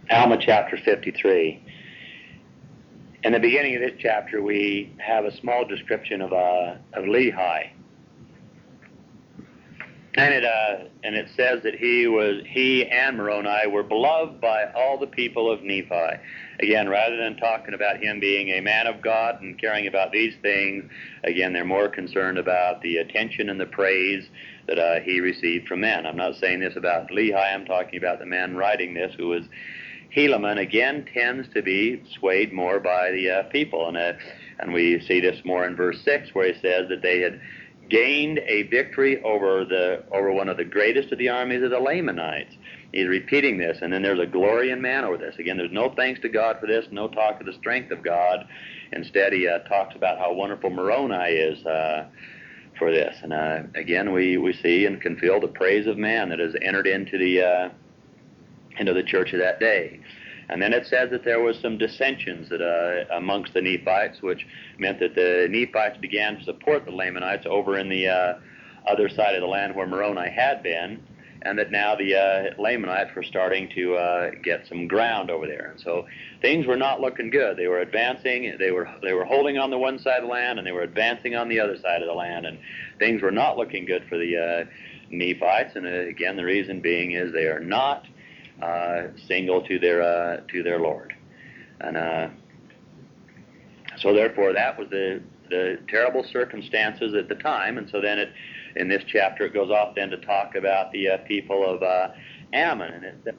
Alma chapter 53. In the beginning of this chapter, we have a small description of Lehi, and it says that he and Moroni were beloved by all the people of Nephi. Again, rather than talking about him being a man of God and caring about these things, again, they're more concerned about the attention and the praise that he received from men. I'm not saying this about Lehi. I'm talking about the man writing this, who was Helaman. Again, tends to be swayed more by the people, and we see this more in verse 6, where he says that they had gained a victory over one of the greatest of the armies of the Lamanites. He's repeating this, and then there's a glory in man over this. Again, there's no thanks to God for this, no talk of the strength of God. Instead, he talks about how wonderful Moroni is for this. And again, we see and can feel the praise of man that has entered into the church of that day. And then it says that there was some dissensions amongst the Nephites, which meant that the Nephites began to support the Lamanites over in the other side of the land where Moroni had been, and that now the Lamanites were starting to get some ground over there. And so things were not looking good. They were advancing. They were holding on the one side of the land, and they were advancing on the other side of the land, and things were not looking good for the Nephites. And again, the reason being is they are not single to their Lord, and so therefore that was the terrible circumstances at the time. And so then in this chapter it goes off then to talk about the people of Ammon, and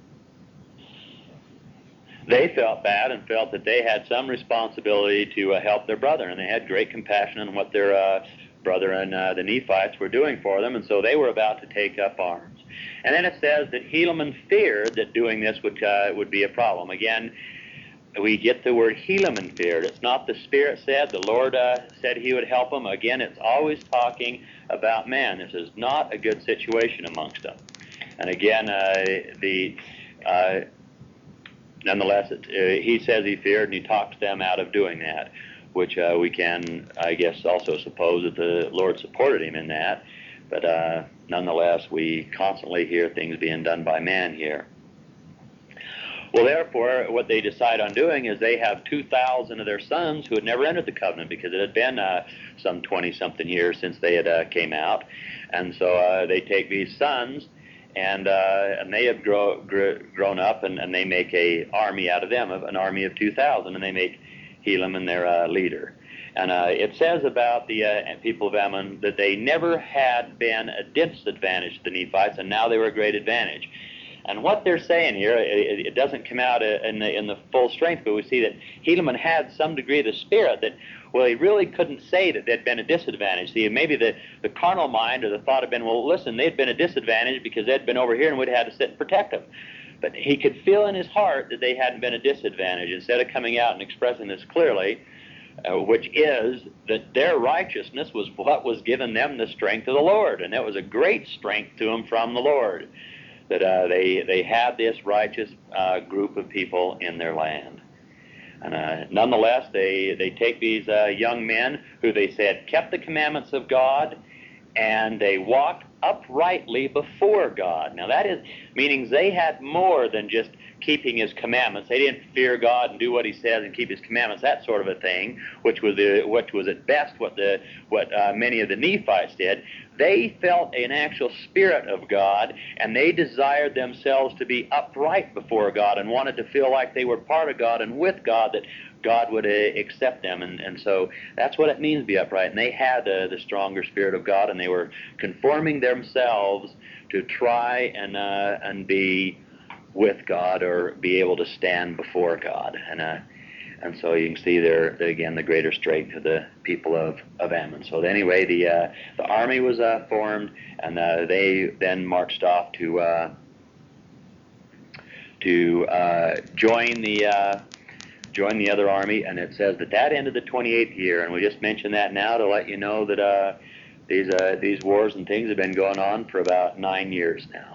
they felt bad and felt that they had some responsibility to help their brother, and they had great compassion on what their brother and the Nephites were doing for them, and so they were about to take up arms. And then it says that Helaman feared that doing this would be a problem. Again, we get the word Helaman feared. It's not the Spirit said. The Lord said he would help them. Again, it's always talking about man. This is not a good situation amongst them. And again, nonetheless, he says he feared, and he talks them out of doing that, which we can, I guess, also suppose that the Lord supported him in that. But nonetheless, we constantly hear things being done by man here. Well, therefore, what they decide on doing is they have 2,000 of their sons who had never entered the covenant, because it had been some 20-something years since they had came out. And so they take these sons, and they have grown up, and they make an army out of them, an army of 2,000, and they make Helaman their leader. And it says about the people of Ammon that they never had been a disadvantage to the Nephites, and now they were a great advantage. And what they're saying here, it doesn't come out in the full strength, but we see that Helaman had some degree of the Spirit that, well, he really couldn't say that they'd been a disadvantage. See, maybe the carnal mind or the thought had been, well, listen, they'd been a disadvantage because they'd been over here and we'd had to sit and protect them. But he could feel in his heart that they hadn't been a disadvantage. Instead of coming out and expressing this clearly, which is that their righteousness was what was giving them the strength of the Lord, and that was a great strength to them from the Lord, that they had this righteous group of people in their land. And nonetheless, they take these young men who they said kept the commandments of God, and they walked uprightly before God. Now that is meaning they had more than just keeping his commandments. They didn't fear God and do what he says and keep his commandments, that sort of a thing, which was at best what many of the Nephites did. They felt an actual spirit of God, and they desired themselves to be upright before God and wanted to feel like they were part of God and with God, that God would accept them. And so that's what it means to be upright. And they had the stronger spirit of God, and they were conforming themselves to try and be with God, or be able to stand before God. And so you can see there, again, the greater strength of the people of Ammon. So anyway, the army was formed, and they then marched off to join the other army. And it says that ended the 28th year. And we just mentioned that now to let you know that these wars and things have been going on for about 9 years now.